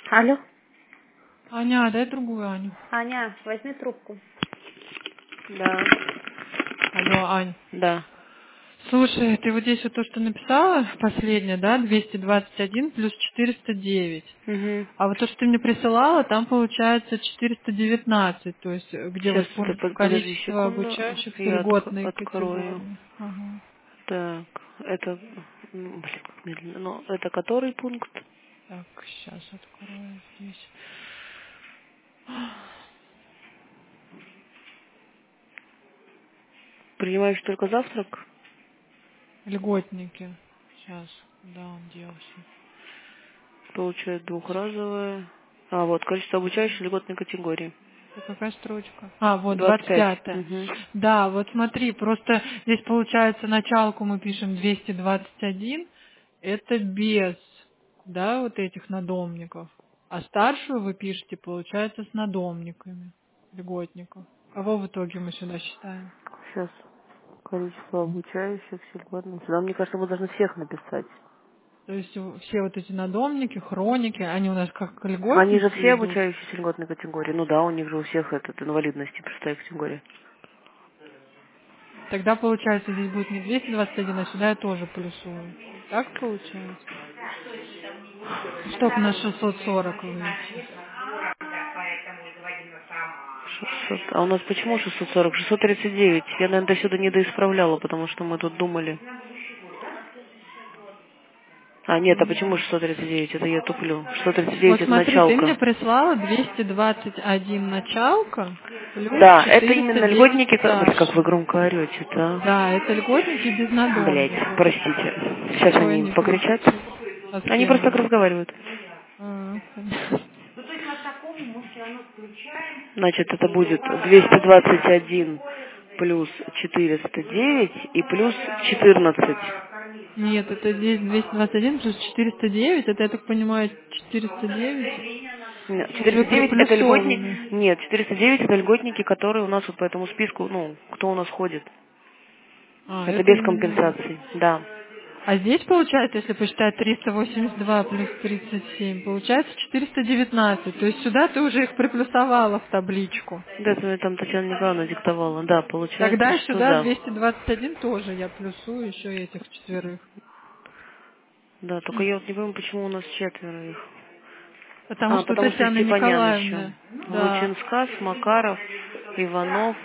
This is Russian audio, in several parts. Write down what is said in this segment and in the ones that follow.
Алло. Аня, дай другую Аню. Аня, возьми трубку. Да. Алло, Ань. Да. Слушай, ты вот здесь вот то, что написала, последнее, да, 221 плюс 409. Угу. А вот то, что ты мне присылала, там получается 419, то есть где Сейчас, вот подожди количество секунду. обучающихся Я льготной открою. категории. Ага. Так, это... Блин, как медленно. Но это который пункт? Так, сейчас открою здесь. Принимаешь только завтрак? Льготники. Сейчас, куда он делся? Получает двухразовое. А, вот, количество обучающих льготной категории. Это какая строчка? А, вот, 25. 25-я. Угу. Да, вот смотри, просто здесь получается началку мы пишем 221, это без, да, вот этих надомников. А старшую вы пишете, получается, с надомниками, льготников. Кого в итоге мы сюда считаем? Сейчас. Количество обучающихся льготных. Сюда, мне кажется, мы должны всех написать. То есть все вот эти надомники, хроники, они у нас как Они же все льготники идут. обучающиеся льготной категории. Ну да, у них же у всех этот инвалидности простая категория. Тогда, получается, здесь будет не 221, а сюда я тоже плюсую. Так получается? Чтоб на 640 выйти. 600. А у нас почему 640? 639. Я, наверное, до сюда не доисправляла, потому что мы тут думали. А, нет, а почему 639? Это я туплю. 639 Вот это смотри, ты мне началка. прислала 221 началка плюс Да, это именно 409 льготники... Блин, как вы старший. громко орете-то, Да, это льготники без а? Блять, надомников. простите. Сейчас Чего они они покричат. а с Они кем просто так они? разговаривают. Понятно. Значит, это будет 221 плюс 409 и плюс 14. Нет, это здесь 221 плюс 409, это, я так понимаю, 409. Нет, То есть вы 409 это приплюсованы. льготники. Нет, 409 это льготники, которые у нас вот по этому списку, ну, кто у нас ходит. А, Это это без именно здесь. компенсации, да. А здесь получается, если посчитать 382 плюс 37, получается 419. То есть сюда ты уже их приплюсовала в табличку. Да, это мне там Татьяна Николаевна диктовала. Да, получается, Тогда что сюда да. 221 тоже я плюсую еще этих четверых. Да, только я вот не понимаю, почему у нас четверо их. Потому А, что у потому что Татьяны Степанян еще. Николаевны, да, Лучинскас, Макаров, Иванов.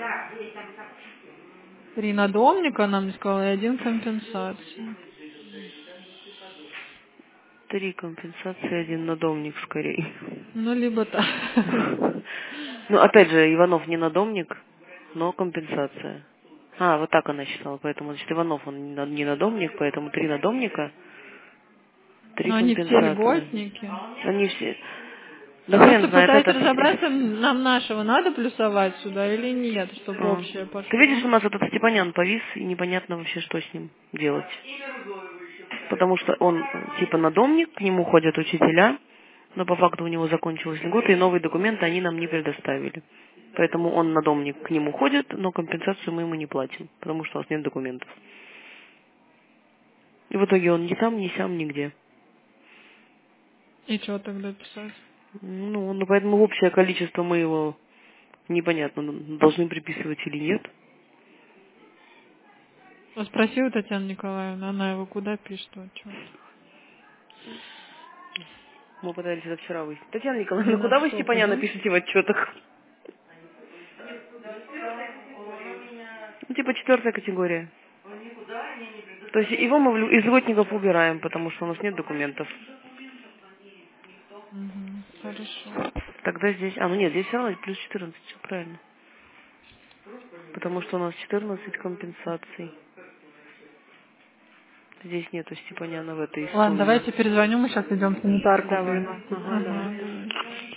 3 надомника, она мне сказала, и 1 компенсация. 3 компенсации, 1 надомник скорее. Ну, либо так. Ну, опять же, Иванов не надомник, но компенсация. А, вот так она считала, поэтому, значит, Иванов, он не надомник, поэтому 3 надомника, 3 Но они все компенсации. льготники. Они все... Да Я хрен просто знает пытаюсь этот... разобраться, нам нашего надо плюсовать сюда или нет, чтобы А. общее Ты видишь, пошло. у нас этот Степанян повис, и непонятно вообще, что с ним делать. Потому что он типа надомник, к нему ходят учителя, но по факту у него закончилась льгота, и новые документы они нам не предоставили. Поэтому он надомник, к нему ходит, но компенсацию мы ему не платим, потому что у нас нет документов. И в итоге он ни там, ни сям, нигде. И что тогда писать? Ну, поэтому общее количество мы его непонятно, должны приписывать или нет. Вот спроси у Татьяны Николаевны, она его куда пишет, отчет? Мы пытались это вчера выяснить. Татьяна Николаевна, Она куда вы что, Степаняна куда? пишете в отчетах? Ну, типа 4-я категория. То есть его мы из льготников убираем, потому что у нас нет документов. Угу, хорошо. Тогда здесь... А, ну нет, здесь все равно плюс 14, все правильно. Потому что у нас 14 компенсаций. Здесь нету Степаняна в этой Ладно, сумме. давайте перезвоню, мы сейчас идем санитарку Давай. принимать. Ага, давай. Ага, давай.